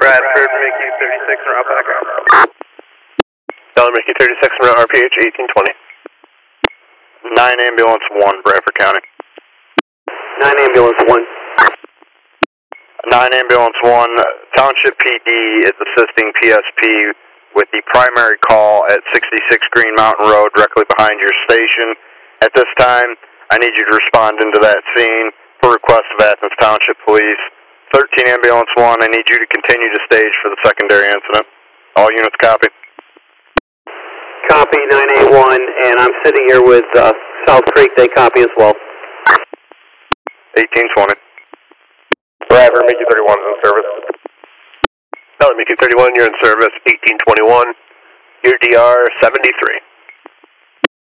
Bradford, Mickey 36 and route back up. Dollar Mickey 36 and route RPH 1820. 9 ambulance 1, Bradford County. 9 ambulance 1. 9 ambulance 1, Township PD is assisting PSP with the primary call at 66 Green Mountain Road, directly behind your station. At this time, I need you to respond into that scene for request of Athens Township Police. 13 ambulance 1, I need you to continue to stage for the secondary incident. All units copy. Copy 981, and I'm sitting here with South Creek. They copy as well. 1820. Bradford, Mickey 31 is in service. Dollar Mickey 31, you're in service. 1821. Your DR 73.